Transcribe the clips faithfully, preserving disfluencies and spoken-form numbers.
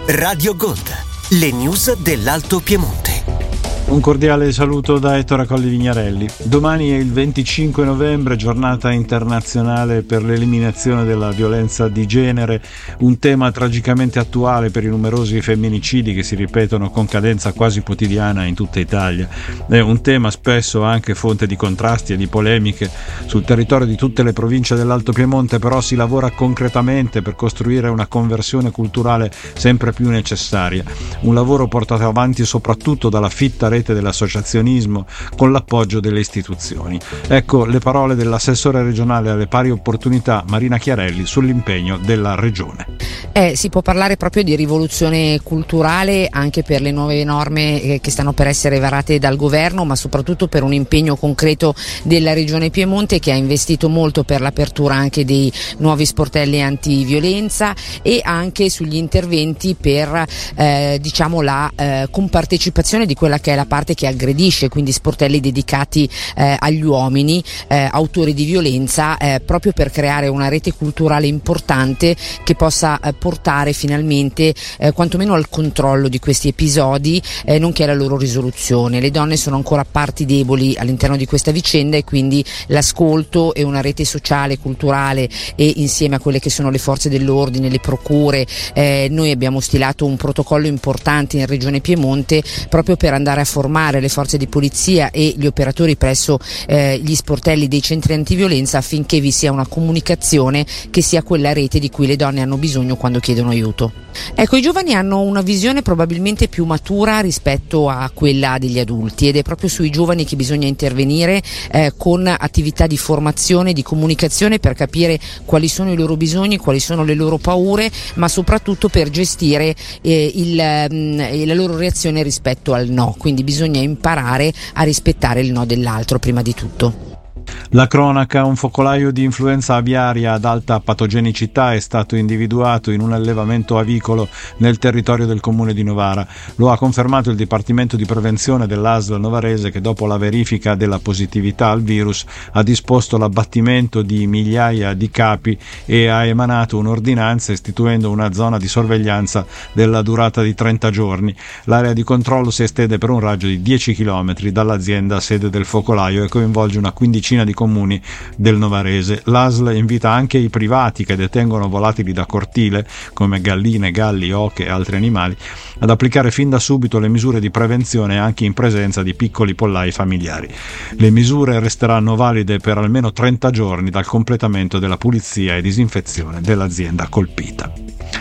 Radio Gold, le news dell'Alto Piemonte. Un cordiale saluto da Ettore Colli Vignarelli. Domani è il venticinque novembre, giornata internazionale per l'eliminazione della violenza di genere, un tema tragicamente attuale per i numerosi femminicidi che si ripetono con cadenza quasi quotidiana in tutta Italia. È un tema spesso anche fonte di contrasti e di polemiche. Sul territorio di tutte le province dell'Alto Piemonte però si lavora concretamente per costruire una conversione culturale sempre più necessaria. Un lavoro portato avanti soprattutto dalla fitta rete dell'associazionismo con l'appoggio delle istituzioni. Ecco le parole dell'assessore regionale alle pari opportunità Marina Chiarelli sull'impegno della regione. Eh, si può parlare proprio di rivoluzione culturale anche per le nuove norme eh, che stanno per essere varate dal governo, ma soprattutto per un impegno concreto della regione Piemonte, che ha investito molto per l'apertura anche dei nuovi sportelli antiviolenza e anche sugli interventi per eh, diciamo la eh, compartecipazione di quella che è la parte che aggredisce, quindi sportelli dedicati eh, agli uomini eh, autori di violenza, eh, proprio per creare una rete culturale importante che possa eh, portare finalmente eh, quantomeno al controllo di questi episodi, eh, nonché alla loro risoluzione. Le donne sono ancora parti deboli all'interno di questa vicenda e quindi l'ascolto e una rete sociale, culturale e insieme a quelle che sono le forze dell'ordine, le procure, eh, noi abbiamo stilato un protocollo importante in Regione Piemonte proprio per andare a formare le forze di polizia e gli operatori presso eh, gli sportelli dei centri antiviolenza affinché vi sia una comunicazione che sia quella rete di cui le donne hanno bisogno quando chiedono aiuto. Ecco, i giovani hanno una visione probabilmente più matura rispetto a quella degli adulti ed è proprio sui giovani che bisogna intervenire eh, con attività di formazione, di comunicazione per capire quali sono i loro bisogni, quali sono le loro paure, ma soprattutto per gestire eh, il, mh, la loro reazione rispetto al no. Quindi bisogna imparare a rispettare il no dell'altro prima di tutto. La cronaca: un focolaio di influenza aviaria ad alta patogenicità è stato individuato in un allevamento avicolo nel territorio del comune di Novara. Lo ha confermato il Dipartimento di Prevenzione dell'A S L novarese, che dopo la verifica della positività al virus ha disposto l'abbattimento di migliaia di capi e ha emanato un'ordinanza istituendo una zona di sorveglianza della durata di trenta giorni. L'area di controllo si estende per un raggio di dieci chilometri dall'azienda sede del focolaio e coinvolge una quindicina di comuni del novarese. L'A S L invita anche i privati che detengono volatili da cortile come galline, galli, oche e altri animali ad applicare fin da subito le misure di prevenzione anche in presenza di piccoli pollai familiari. Le misure resteranno valide per almeno trenta giorni dal completamento della pulizia e disinfezione dell'azienda colpita.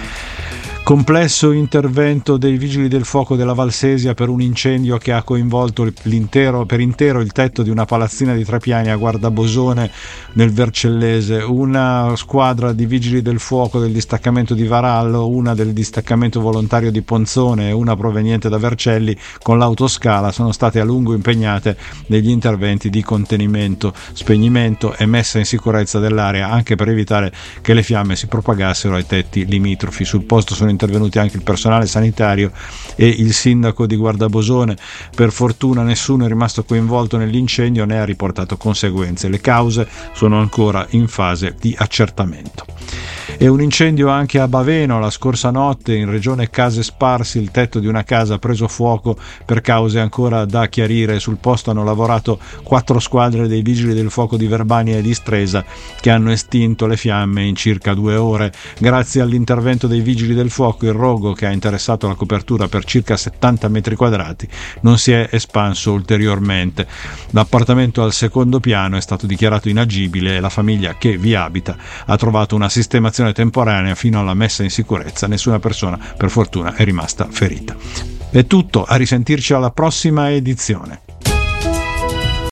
Complesso intervento dei vigili del fuoco della Valsesia per un incendio che ha coinvolto l'intero, per intero il tetto di una palazzina di tre piani a Guardabosone nel Vercellese. Una squadra di vigili del fuoco del distaccamento di Varallo, una del distaccamento volontario di Ponzone e una proveniente da Vercelli con l'autoscala sono state a lungo impegnate negli interventi di contenimento, spegnimento e messa in sicurezza dell'area, anche per evitare che le fiamme si propagassero ai tetti limitrofi. Sul posto sono intervenuti anche il personale sanitario e il sindaco di Guardabosone. Per fortuna nessuno è rimasto coinvolto nell'incendio né ha riportato conseguenze. Le cause sono ancora in fase di accertamento. E un incendio anche a Baveno la scorsa notte in regione Case Sparsi. Il tetto di una casa ha preso fuoco per cause ancora da chiarire. Sul posto hanno lavorato quattro squadre dei vigili del fuoco di Verbania e di Stresa che hanno estinto le fiamme in circa due ore. Grazie all'intervento dei vigili del fuoco il rogo, che ha interessato la copertura per circa settanta metri quadrati, non si è espanso ulteriormente. L'appartamento al secondo piano è stato dichiarato inagibile e la famiglia che vi abita ha trovato una sistemazione temporanea fino alla messa in sicurezza. Nessuna persona per fortuna è rimasta ferita. È tutto, a risentirci alla prossima edizione.